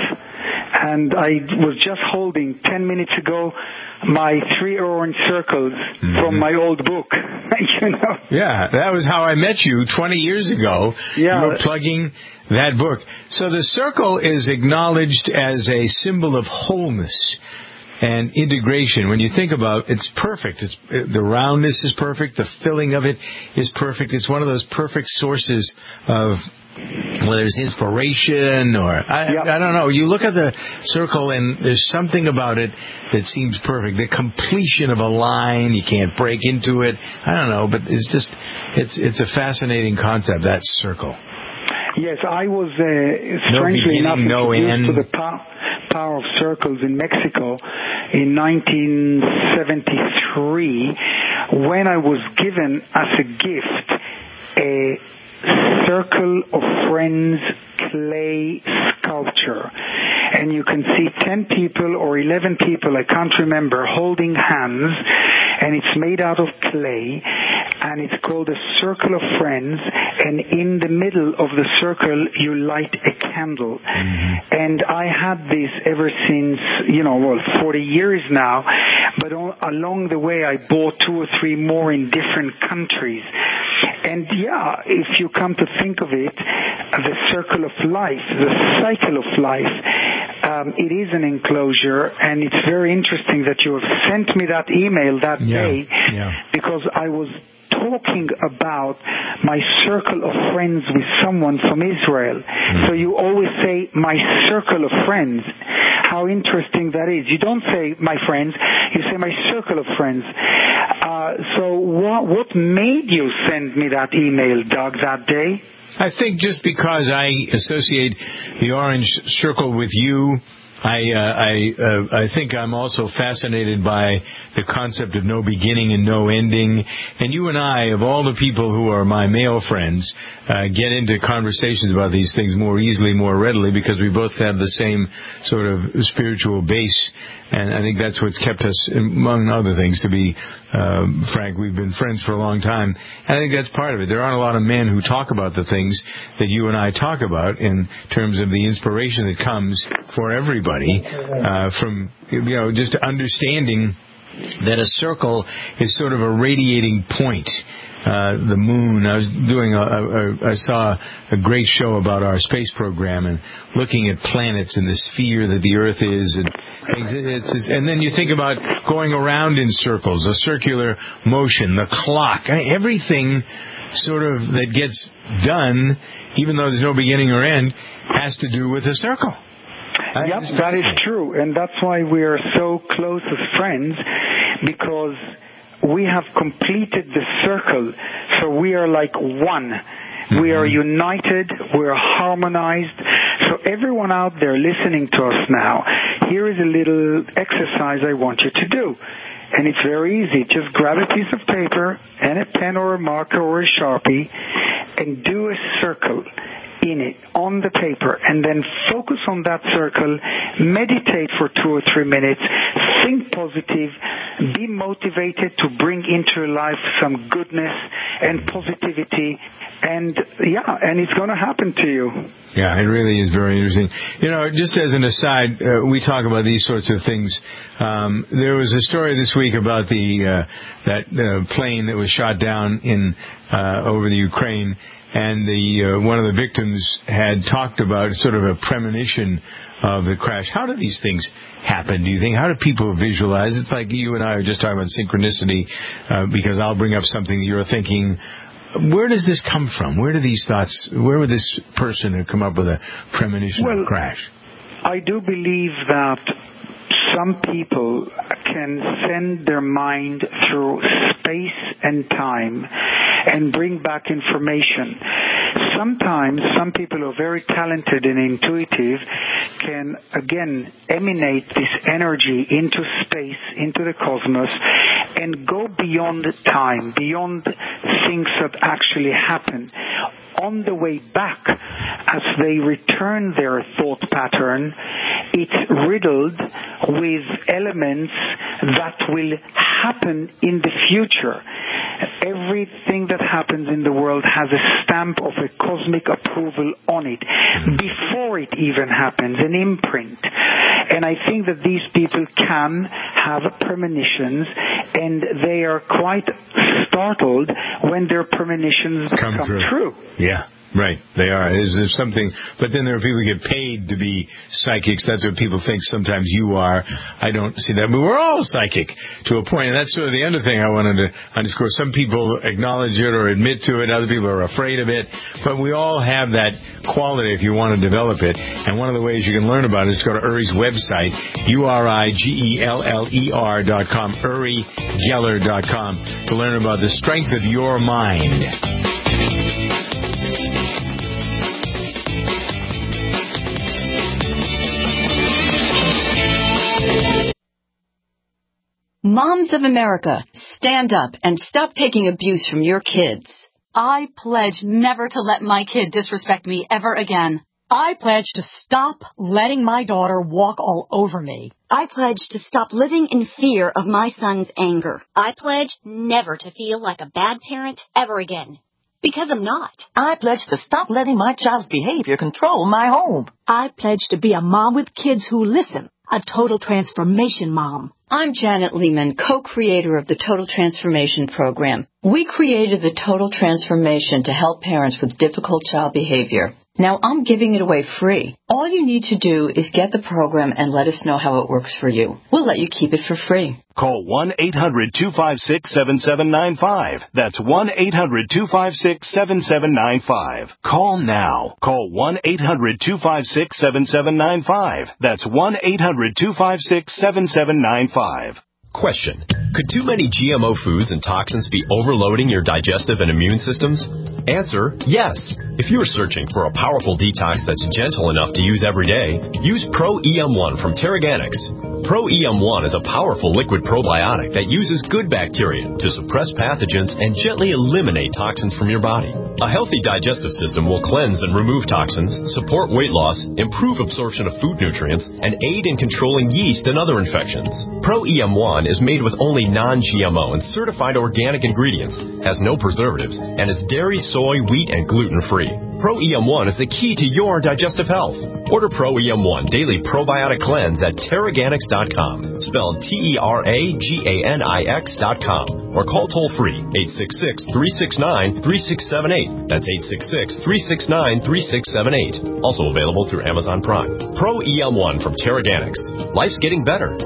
and I was just holding ten minutes ago my three orange circles mm-hmm. from my old book. you know. Yeah, that was how I met you twenty years ago. Yeah. You were plugging that book. So the circle is acknowledged as a symbol of wholeness. and integration. When you think about it, it's perfect. It's the roundness is perfect. The filling of it is perfect. It's one of those perfect sources of whether it's inspiration or I, yep. I don't know. You look at the circle and there's something about it that seems perfect. The completion of a line, you can't break into it. I don't know, but it's just it's it's a fascinating concept, that circle. Yes, I was uh, strangely no enough no introduced end. to the pow- power of circles in Mexico in nineteen seventy-three when I was given as a gift a Circle of Friends clay sculpture. And you can see ten people or eleven people, I can't remember, holding hands, and it's made out of clay, and it's called a Circle of Friends, and in the middle of the circle you light a candle. Mm-hmm. And I had this ever since, you know, well, forty years now, but all, along the way I bought two or three more in different countries. And yeah, if you come to think of it, the circle of life, the cycle of life, um, it is an enclosure, and it's very interesting that you have sent me that email that yeah, day yeah. because I was talking about my circle of friends with someone from Israel. Mm. So you always say, my circle of friends. How interesting that is. You don't say, my friends, you say, my circle of friends. Uh, so what, what made you send me that email, Doug, that day? I think just because I associate the orange circle with you, I uh, I uh, I think I'm also fascinated by the concept of no beginning and no ending. And you and I, of all the people who are my male friends, uh, get into conversations about these things more easily, more readily, because we both have the same sort of spiritual base. And I think that's what's kept us, among other things, to be uh, frank, we've been friends for a long time. And I think that's part of it. There aren't a lot of men who talk about the things that you and I talk about in terms of the inspiration that comes for everybody uh, from, you know, just understanding that a circle is sort of a radiating point. Uh, the moon. I was doing a, a, I saw a great show about our space program and looking at planets and the sphere that the Earth is, and things. It's, it's, and then you think about going around in circles, a circular motion, the clock, everything sort of that gets done, even though there's no beginning or end, has to do with a circle. Yep, that is true, and that's why we are so close as friends, because we have completed the circle, so we are like one. We are united, we are harmonized. So everyone out there listening to us now, here is a little exercise I want you to do. And it's very easy. Just grab a piece of paper and a pen or a marker or a Sharpie and do a circle in it, on the paper, and then focus on that circle, meditate for two or three minutes, think positive, be motivated to bring into your life some goodness and positivity, and yeah, and it's going to happen to you. Yeah, it really is very interesting. You know, just as an aside, uh, we talk about these sorts of things. Um, there was a story this week about the uh, that uh, plane that was shot down in uh, over the Ukraine. And the uh, one of the victims had talked about sort of a premonition of the crash. How do these things happen, do you think? How do people visualize? It's like you and I are just talking about synchronicity, uh, because I'll bring up something that you're thinking. Where does this come from? Where do these thoughts, where would this person have come up with a premonition well, of a crash? I do believe that some people can send their mind through space and time and bring back information. Sometimes some people who are very talented and intuitive can, again, emanate this energy into space, into the cosmos, and go beyond time, beyond things that actually happen. On the way back, as they return their thought pattern, it's riddled with elements that will happen in the future. Everything that happens in the world has a stamp of a cosmic approval on it before it even happens, an imprint. And I think that these people can have premonitions, and they are quite startled when their premonitions come, come true. true. Yeah. Right, they are. Is there something? But then there are people who get paid to be psychics. That's what people think sometimes you are. I don't see that. But we're all psychic to a point, and that's sort of the other thing I wanted to underscore. Some people acknowledge it or admit to it. Other people are afraid of it. But we all have that quality if you want to develop it. And one of the ways you can learn about it is to go to Uri's website, U R I G E L L E R dot com, Uri Geller dot com, to learn about the strength of your mind. Moms of America, stand up and stop taking abuse from your kids. I pledge never to let my kid disrespect me ever again. I pledge to stop letting my daughter walk all over me. I pledge to stop living in fear of my son's anger. I pledge never to feel like a bad parent ever again. Because I'm not. I pledge to stop letting my child's behavior control my home. I pledge to be a mom with kids who listen. A total transformation mom. I'm Janet Lehman, co-creator of the Total Transformation Program. We created the Total Transformation to help parents with difficult child behavior. Now I'm giving it away free. All you need to do is get the program and let us know how it works for you. We'll let you keep it for free. Call one eight hundred two five six seven seven nine five. That's one eight hundred two five six seven seven nine five. Call now. Call one eight hundred two five six seven seven nine five. That's one eight hundred two five six seven seven nine five. Question. Could too many G M O foods and toxins be overloading your digestive and immune systems? Answer, yes. If you are searching for a powerful detox that's gentle enough to use every day, use Pro E M one from Terraganics. Pro E M one is a powerful liquid probiotic that uses good bacteria to suppress pathogens and gently eliminate toxins from your body. A healthy digestive system will cleanse and remove toxins, support weight loss, improve absorption of food nutrients, and aid in controlling yeast and other infections. Pro E M one is made with only non-G M O and certified organic ingredients, has no preservatives, and is dairy, soy, wheat, and gluten-free. Pro E M one is the key to your digestive health. Order Pro E M one Daily Probiotic Cleanse at Terraganics dot com, spelled T E R A G A N I X dot com, or call toll-free eight six six, three six nine, three six seven eight. That's eight six six, three six nine, three six seven eight. Also available through Amazon Prime. Pro E M one from Terraganics. Life's getting better.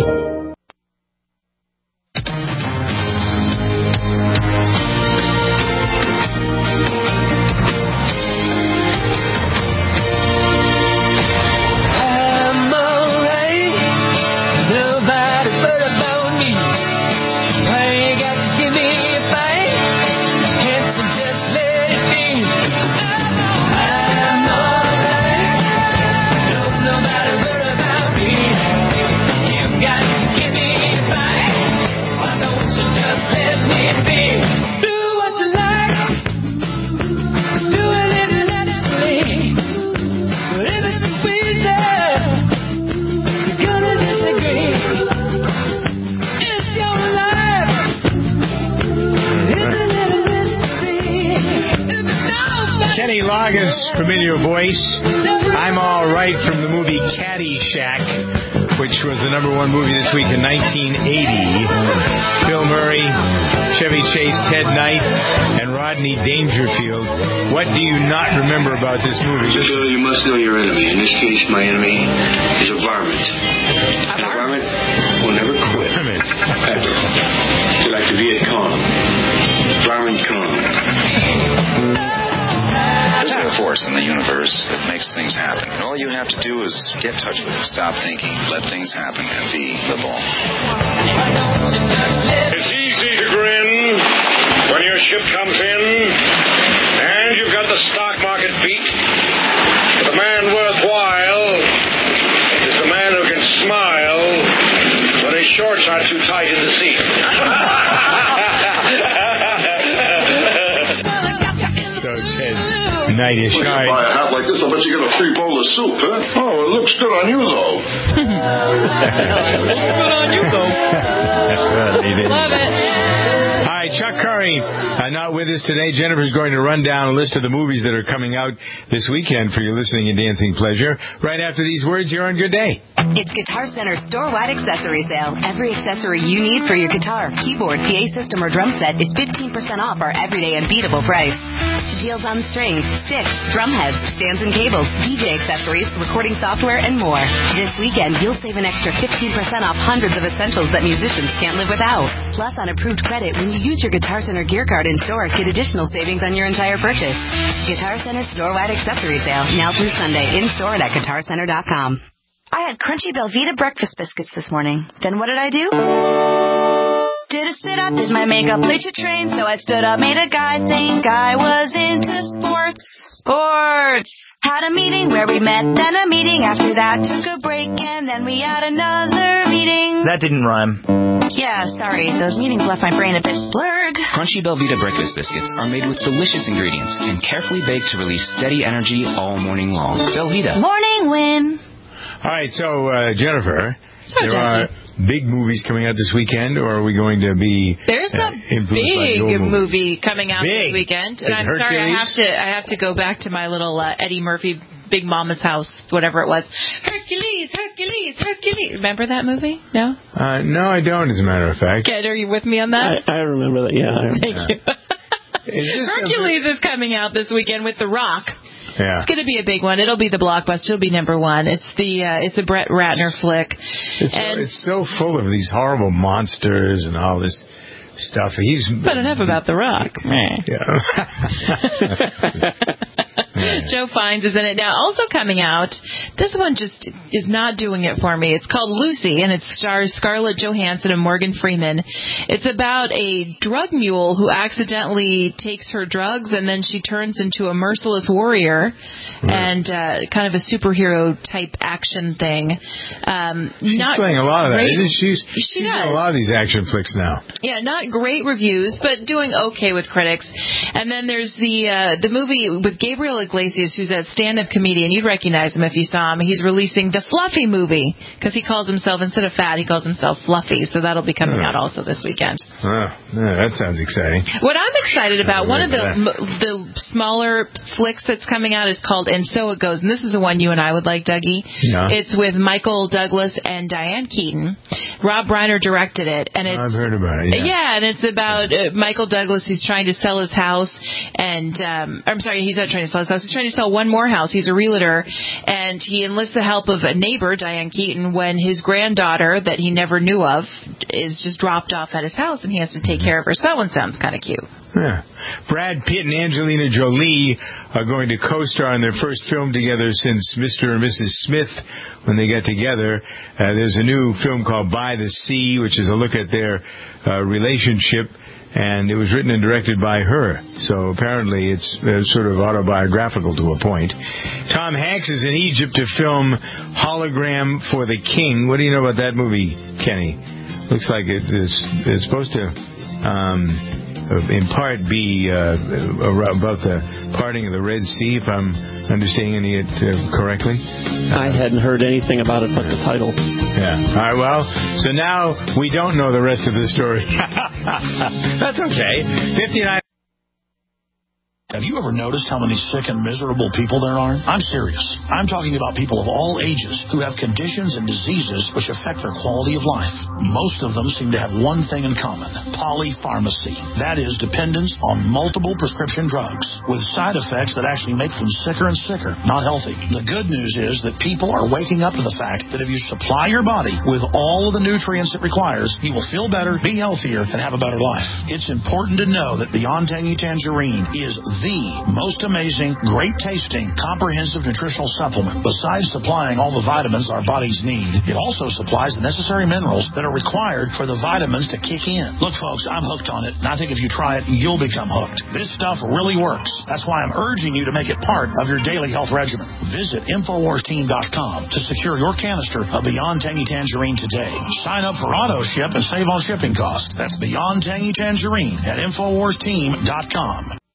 Familiar voice. I'm All Right from the movie Caddyshack, which was the number one movie this week in nineteen eighty. Bill Murray, Chevy Chase, Ted Knight, and Rodney Dangerfield. What do you not remember about this movie? Just know you must know your enemy. In this case, my enemy is a varmint. And a varmint will never quit. Varmint. Ever. It's like the Viet Cong. Varmint Cong. There's a force in the universe that makes things happen. And all you have to do is get in touch with it. Stop thinking, let things happen, and be the ball. It's easy to grin when your ship comes in and you've got the stock market beat. But the man worthwhile is the man who can smile when his shorts aren't too tight in the seat. So Ted Knight-ish. Well, you buy a hat like this, I bet you get a free bowl of soup, huh? Oh, it looks good on you, though. Good on you, though. Love it. Hi, Chuck Curry. Uh, not with us today. Jennifer's going to run down a list of the movies that are coming out this weekend for your listening and dancing pleasure. Right after these words here on Good Day. It's Guitar Center's store-wide accessory sale. Every accessory you need for your guitar, keyboard, P A system, or drum set is fifteen percent off our everyday unbeatable price. Deals on strings, sticks, drum heads, stands and cables, D J accessories, recording software, and more. This weekend, you'll save an extra fifteen percent off hundreds of essentials that musicians can't live without. Plus, on approved credit, when you use your Guitar Center gear card in store, get additional savings on your entire purchase. Guitar Center store-wide accessory sale, now through Sunday, in-store and at guitar center dot com. I had crunchy Belvita breakfast biscuits this morning. Then what did I do? Did a sit-up, did my makeup, played to train, so I stood up, made a guy think I was into sports. Sports! Had a meeting where we met, then a meeting after that, took a break, and then we had another meeting. That didn't rhyme. Yeah, sorry, those meetings left my brain a bit blurred. Crunchy Belvita breakfast biscuits are made with delicious ingredients and carefully baked to release steady energy all morning long. Belvita. Morning win! All right, so, uh, Jennifer, so there are big movies coming out this weekend, or are we going to be There's uh, a big movie? movie coming out big. this weekend. And Is I'm Hercules? sorry, I have to I have to go back to my little uh, Eddie Murphy Big Mama's House, whatever it was. Hercules, Hercules, Hercules. Remember that movie? No? Uh, no, I don't, as a matter of fact. Ked, are you with me on that? I, I remember that, yeah. I remember. Thank yeah. you. Hercules a... is coming out this weekend with The Rock. Yeah. It's going to be a big one. It'll be the blockbuster. It'll be number one. It's the uh, it's a Brett Ratner flick. It's, and so, it's so full of these horrible monsters and all this stuff. He's but enough about The Rock. Yeah. Joe Fiennes is in it now. Also coming out, this one just is not doing it for me. It's called Lucy, and it stars Scarlett Johansson and Morgan Freeman. It's about a drug mule who accidentally takes her drugs, and then she turns into a merciless warrior, right. and uh, kind of a superhero type action thing. Um, She's not playing a lot of that, great, isn't she? She's, she she's does. doing a lot of these action flicks now. Yeah, not great reviews, but doing okay with critics. And then there's the uh, the movie with Gabriel Iglesias, who's a stand-up comedian. You'd recognize him if you saw him. He's releasing the Fluffy movie because he calls himself, instead of fat, he calls himself Fluffy. So that'll be coming oh. out also this weekend. Oh, yeah, that sounds exciting. What I'm excited about, one of the the smaller flicks that's coming out is called And So It Goes. And this is the one you and I would like, Dougie. Yeah. It's with Michael Douglas and Diane Keaton. Rob Reiner directed it. and it's, I've heard about it, yeah. Yeah, and it's about uh, Michael Douglas who's trying to sell his house. And, um, I'm sorry, he's not trying to sell his house. He's trying to sell one more house. He's a realtor. And he enlists the help of a neighbor, Diane Keaton, when his granddaughter that he never knew of is just dropped off at his house and he has to take care of her. So that one sounds kind of cute. Yeah. Brad Pitt and Angelina Jolie are going to co-star in their first film together since Mister and Missus Smith when they got together. Uh, there's a new film called By the Sea, which is a look at their uh, relationship, and it was written and directed by her. So apparently it's uh, sort of autobiographical to a point. Tom Hanks is in Egypt to film Hologram for the King. What do you know about that movie, Kenny? Looks like it is it's supposed to... Um, in part be uh, about the parting of the Red Sea, if I'm understanding it uh, correctly. I hadn't heard anything about it but the title. Yeah. All right, well, so now we don't know the rest of the story. That's okay. fifty-nine Have you ever noticed how many sick and miserable people there are? I'm serious. I'm talking about people of all ages who have conditions and diseases which affect their quality of life. Most of them seem to have one thing in common: polypharmacy. That is, dependence on multiple prescription drugs with side effects that actually make them sicker and sicker, not healthy. The good news is that people are waking up to the fact that if you supply your body with all of the nutrients it requires, you will feel better, be healthier, and have a better life. It's important to know that Beyond Tangy Tangerine is the most amazing, great-tasting, comprehensive nutritional supplement. Besides supplying all the vitamins our bodies need, it also supplies the necessary minerals that are required for the vitamins to kick in. Look, folks, I'm hooked on it, and I think if you try it, you'll become hooked. This stuff really works. That's why I'm urging you to make it part of your daily health regimen. Visit Infowars Team dot com to secure your canister of Beyond Tangy Tangerine today. Sign up for auto ship and save on shipping costs. That's Beyond Tangy Tangerine at Infowars Team dot com.